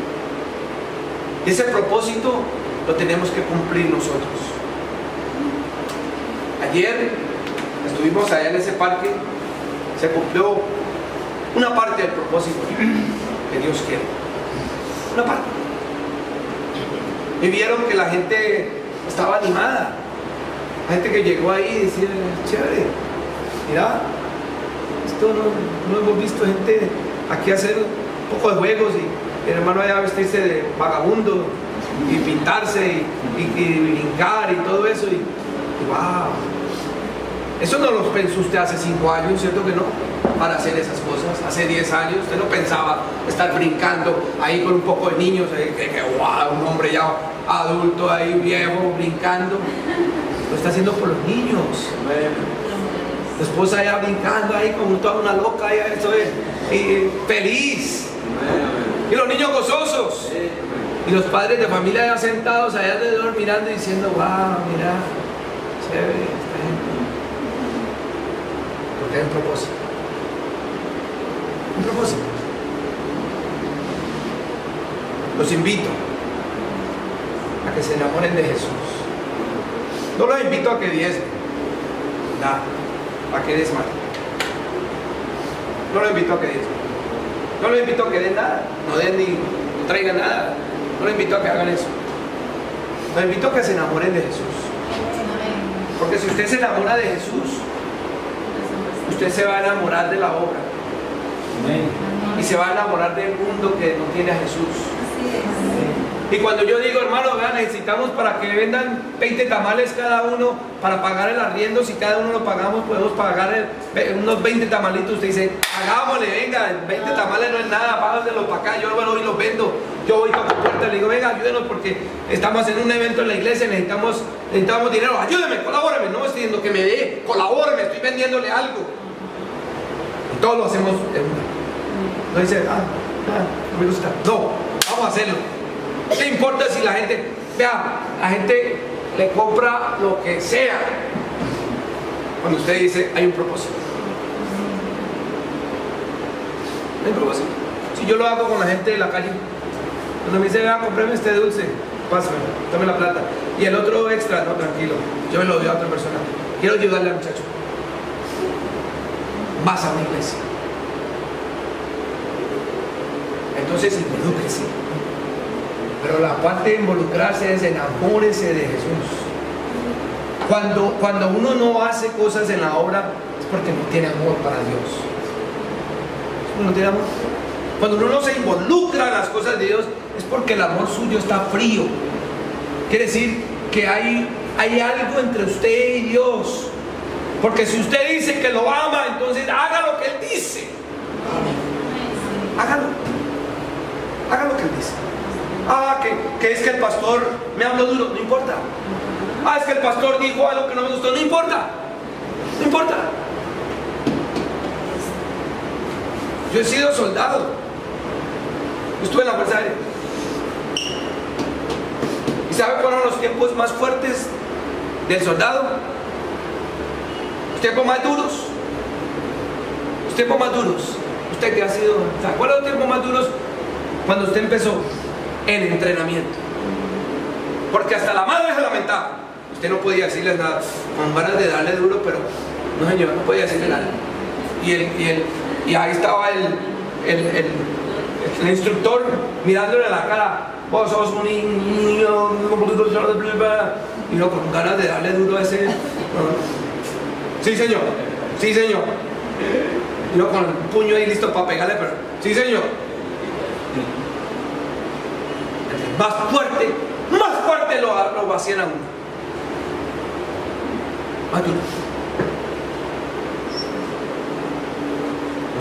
S1: y ese propósito lo tenemos que cumplir nosotros. Ayer estuvimos allá en ese parque, se cumplió una parte del propósito que Dios quiere, una parte. Y vieron que la gente estaba animada, la gente que llegó ahí decía, chévere, mira, esto no, no hemos visto gente aquí hacer un poco de juegos y el hermano allá vestirse de vagabundo y pintarse y, y, y brincar y todo eso, y, y wow, eso no lo pensó usted hace cinco años, ¿cierto que no? Para hacer esas cosas, hace diez años usted no pensaba estar brincando ahí con un poco de niños, eh, que, que wow, un hombre ya adulto ahí viejo brincando. Lo está haciendo por los niños. La esposa allá brincando ahí como toda una loca, allá, eso es, y feliz. Y los niños gozosos. Y los padres de familia allá sentados allá alrededor mirando y diciendo, wow, mira, chévere esta gente. Porque hay un propósito. Un propósito. Los invito a que se enamoren de Jesús. No los invito a que diezmen, nada, a que desmaten. No los invito a que diezmen. No los invito a que den nada, no den ni no traigan nada. No los invito a que hagan eso. Los invito a que se enamoren de Jesús. Porque si usted se enamora de Jesús, usted se va a enamorar de la obra. Y se va a enamorar del mundo que no tiene a Jesús. Y cuando yo digo, hermano, vean, necesitamos para que vendan veinte tamales cada uno para pagar el arriendo, si cada uno lo pagamos, podemos pagar el, unos veinte tamalitos. Usted dice, hagámosle, venga, veinte tamales no es nada, págaselo para acá, yo bueno, y los vendo. Yo voy a tu puerta y le digo, venga, ayúdenos porque estamos haciendo un evento en la iglesia, necesitamos, necesitamos dinero, ayúdeme, colabóreme. No estoy diciendo que me dé, colabóreme, estoy vendiéndole algo. Y todos lo hacemos de una. No dice, ah, ah, no me gusta. No, vamos a hacerlo. ¿Qué importa si la gente, vea, la gente le compra lo que sea? Cuando usted dice, hay un propósito. Hay un propósito. Si yo lo hago con la gente de la calle, cuando me dice, vea, cómprame este dulce, pásame, tome la plata. Y el otro extra, no, tranquilo, yo me lo doy a otra persona. Quiero ayudarle al muchacho. Vas a una iglesia. Entonces, involúcrese. Pero la parte de involucrarse es enamórese de Jesús. Cuando, cuando uno no hace cosas en la obra es porque no tiene amor para Dios. No tiene amor. Cuando uno no se involucra en las cosas de Dios es porque el amor suyo está frío. Quiere decir que hay, hay algo entre usted y Dios. Porque si usted dice que lo ama, entonces haga lo que Él dice. Hágalo. Haga lo que Él dice. Ah, que, que es que el pastor me habló duro, no importa. Ah, es que el pastor dijo algo que no me gustó, no importa. No importa. Yo he sido soldado. Estuve en la Fuerza Aérea. ¿Y sabe cuáles son los tiempos más fuertes del soldado? Los tiempos más duros. Los tiempos más duros. Usted que ha sido, ¿se acuerda de los tiempos más duros? Cuando usted empezó en entrenamiento, porque hasta la madre se lamentaba. Usted no podía decirle nada, con ganas de darle duro, pero no señor, no podía decirle nada. Y, el, y, el, y ahí estaba el, el, el, el instructor mirándole a la cara, vos sos un niño, y no, con ganas de darle duro a ese. Sí señor, sí señor. Y no, con el puño ahí listo para pegarle, pero sí señor. Más fuerte, más fuerte lo, lo vacían a uno. Más duro.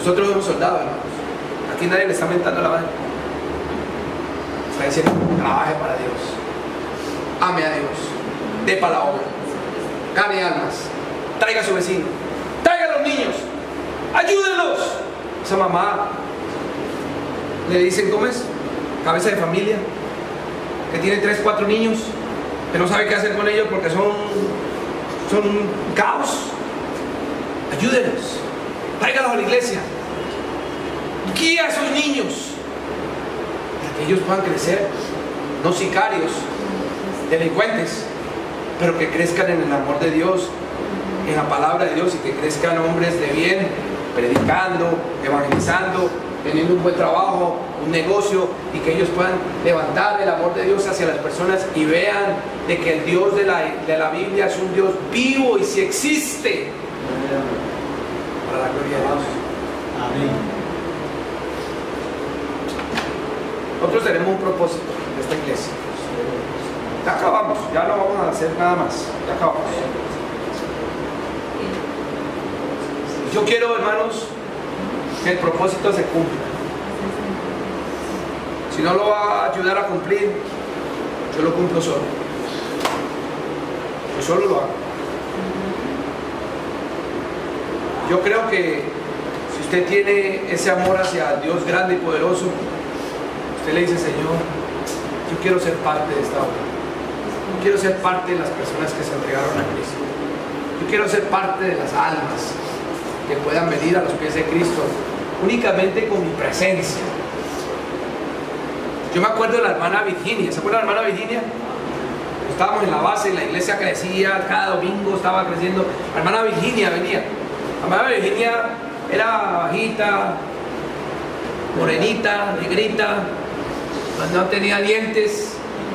S1: Nosotros somos soldados, hermanos. Aquí nadie le está mentando la mano. Está diciendo, trabaje para Dios. Ame a Dios. Dé para la obra. Gane almas. Traiga a su vecino. Traiga a los niños. Ayúdenlos. Esa mamá le dicen, ¿cómo es? Cabeza de familia. Que tiene tres, cuatro niños. Que no sabe qué hacer con ellos porque son, son un caos. Ayúdenlos. Tráigalos a la iglesia. Guía a esos niños para que ellos puedan crecer, no sicarios, delincuentes, pero que crezcan en el amor de Dios, en la palabra de Dios, y que crezcan hombres de bien, predicando, evangelizando, teniendo un buen trabajo, un negocio, y que ellos puedan levantar el amor de Dios hacia las personas y vean de que el Dios de la, de la Biblia es un Dios vivo y si existe. Para la gloria de Dios.
S2: Amén.
S1: Nosotros tenemos un propósito de esta iglesia. Ya acabamos, ya no vamos a hacer nada más. Ya acabamos. Yo quiero, hermanos, que el propósito se cumpla. Si no lo va a ayudar a cumplir, yo lo cumplo solo. Yo solo lo hago. Yo creo que si usted tiene ese amor hacia Dios grande y poderoso, usted le dice, Señor, yo quiero ser parte de esta obra. Yo quiero ser parte de las personas que se entregaron a Cristo. Yo quiero ser parte de las almas que puedan venir a los pies de Cristo únicamente con mi presencia. Yo me acuerdo de la hermana Virginia. ¿Se acuerda de la hermana Virginia? Estábamos en la base, la iglesia crecía, cada domingo estaba creciendo. La hermana Virginia venía. La hermana Virginia era bajita, morenita, negrita, no tenía dientes.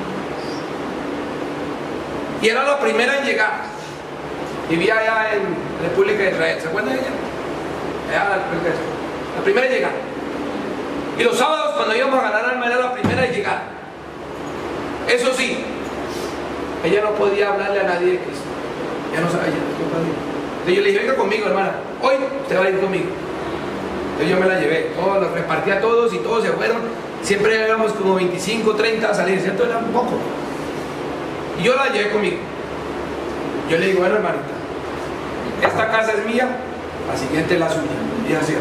S1: Y era la primera en llegar. Vivía allá en la República de Israel. ¿Se acuerdan de ella? Allá en la República de Israel. La primera en llegar. Y los sábados cuando íbamos a ganar alma era la primera en llegar. Eso sí, ella no podía hablarle a nadie de Cristo. Ya no sabía. Entonces yo le dije, venga conmigo, hermana. Hoy usted va a ir conmigo. Entonces yo me la llevé. Todos los repartí a todos y todos se fueron. Siempre éramos como veinticinco, treinta a salir, ¿cierto? Era un poco. Y yo la llevé conmigo. Yo le digo, bueno, hermanita, esta casa es mía, la siguiente es la suya. Y así,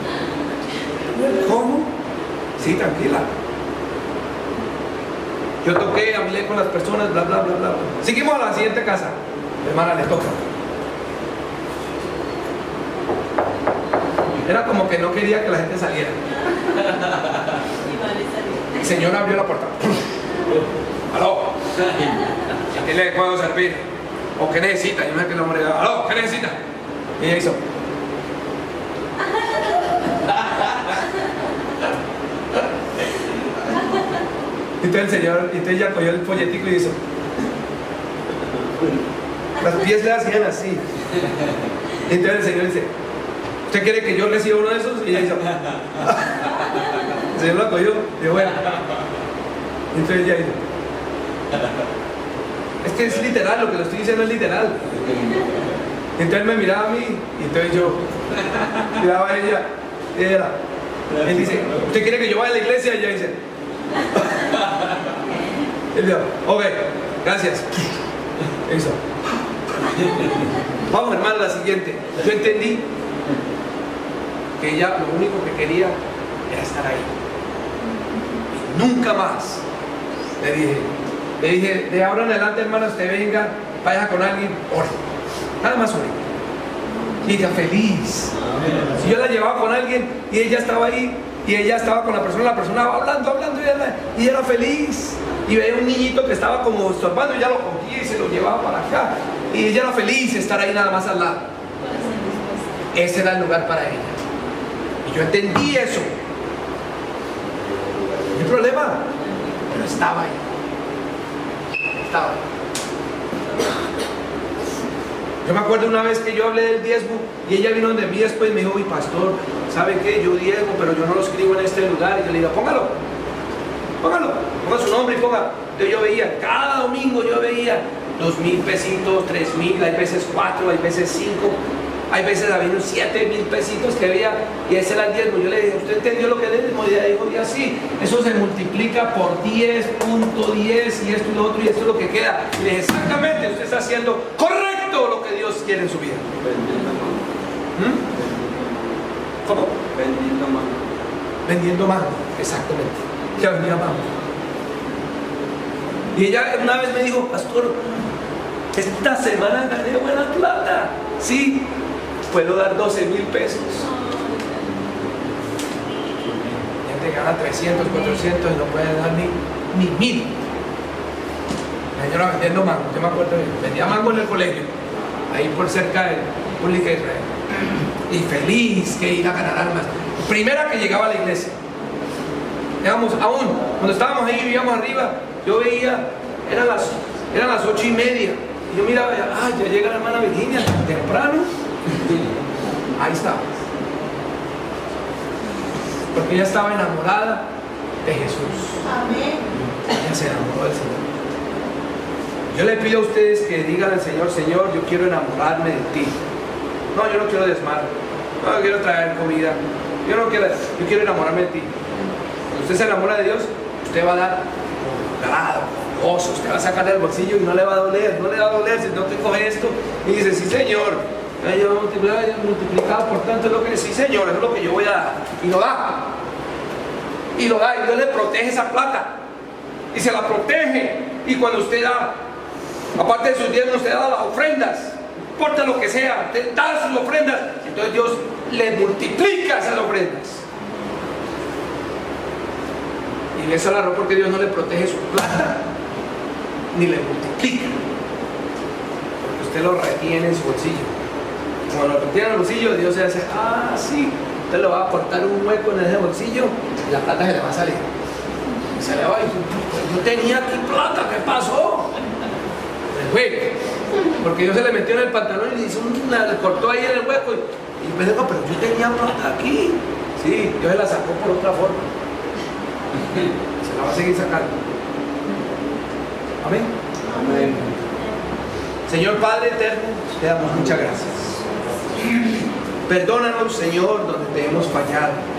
S1: ¿cómo? Sí, tranquila. Yo toqué, hablé con las personas, bla, bla, bla, bla. Seguimos a la siguiente casa. Hermana, le toca. Era como que no quería que la gente saliera. El Señor abrió la puerta. ¿Aló? ¿A qué le puedo servir? ¿O qué necesita? Yo me quedé hombre. ¿Aló? ¿Qué necesita? Y ella hizo. Entonces el Señor, entonces ella cogió el folletico y hizo. Las pies le hacían así. Entonces el Señor dice, ¿usted quiere que yo reciba uno de esos? Y ella hizo. El Señor la cogió y dijo, bueno. Entonces ella hizo. Es que es literal, lo que le estoy diciendo es literal. Entonces él me miraba a mí y entonces yo miraba a ella y era. Él dice, ¿usted quiere que yo vaya a la iglesia? Y ella dice. Él dijo, ok, gracias. Eso. Vamos, hermano, la siguiente. Yo entendí que ella lo único que quería era estar ahí. Y nunca más le dije, le dije, de ahora en adelante, hermano, usted venga, vaya con alguien, ore. Nada más ore. Y ella feliz. Si yo la llevaba con alguien y ella estaba ahí, y ella estaba con la persona, la persona hablando, hablando, y ella, y ella era feliz. Y veía un niñito que estaba como estorbando, y ya lo cogía y se lo llevaba para acá. Y ella era feliz de estar ahí nada más al lado. Ese era el lugar para ella. Y yo entendí eso. No hay problema, pero estaba ahí. Estaba ahí. Yo me acuerdo una vez que yo hablé del diezmo y ella vino donde mí después y me dijo, uy, pastor, ¿sabe qué? Yo diezmo, pero yo no lo escribo en este lugar. Y yo le digo, póngalo, póngalo, ponga su nombre y ponga. Entonces yo veía, cada domingo yo veía dos mil pesitos, tres mil, hay veces cuatro, hay veces cinco. Hay veces había unos siete mil pesitos que había y ese era el diezmo. Yo le dije, ¿usted entendió lo que es el diezmo? Y ella dijo, y así, eso se multiplica por diez punto diez y esto y lo otro y esto es lo que queda. Y le dije, exactamente, usted está haciendo correcto lo que Dios quiere en su vida. ¿Mm? ¿Cómo?
S2: Vendiendo mango.
S1: Vendiendo mango, exactamente. Ya vendía mango. Y ella una vez me dijo, pastor, esta semana gané buena plata. Sí, puedo dar doce mil pesos. Gente gana trescientos, cuatrocientos y no puede dar ni, ni mil. La señora vendiendo mango, yo me acuerdo bien. Vendía mango en el colegio, ahí por cerca de Pública de Israel. Y feliz que ir a ganar almas. Primera que llegaba a la iglesia. Digamos, aún, cuando estábamos ahí, vivíamos arriba, yo veía, eran las, eran las ocho y media. Y yo miraba, ah, ya llega la hermana Virginia, temprano. Ahí estaba. Porque ella estaba enamorada de Jesús.
S3: Amén.
S1: Ella se enamoró del Señor. Yo le pido a ustedes que digan al Señor, Señor, yo quiero enamorarme de ti. No, yo no quiero desmar. No, yo quiero traer comida. Yo no quiero, yo quiero enamorarme de ti. Cuando usted se enamora de Dios, usted va a dar grado, gozo, usted va a sacar del bolsillo y no le va a doler, no le va a doler, sino que coge esto y dice, sí Señor, yo voy a multiplicar, multiplicado por tanto es lo que, sí Señor, eso es lo que yo voy a dar. Y lo da. Y lo da, y Dios le protege esa plata. Y se la protege. Y cuando usted da, aparte de sus diezmos, usted da las ofrendas. No importa lo que sea, usted da sus ofrendas. Entonces Dios le multiplica esas ofrendas. Y eso es la razón porque Dios no le protege su plata, ni le multiplica. Porque usted lo retiene en su bolsillo. Cuando lo retiene en el bolsillo, Dios se hace, ah, sí, usted le va a cortar un hueco en ese bolsillo y la plata se le va a salir. Y se le va a decir, yo tenía aquí plata, ¿qué pasó? El hueco. Porque Dios se le metió en el pantalón y le hizo una, le cortó ahí en el hueco. Y, y me dijo, pero yo tenía plata aquí. Sí, Dios se la sacó por otra forma. Se la va a seguir sacando. Amén.
S3: Amén.
S1: Señor Padre eterno, te damos muchas gracias. Perdónanos, Señor, donde te hemos fallado.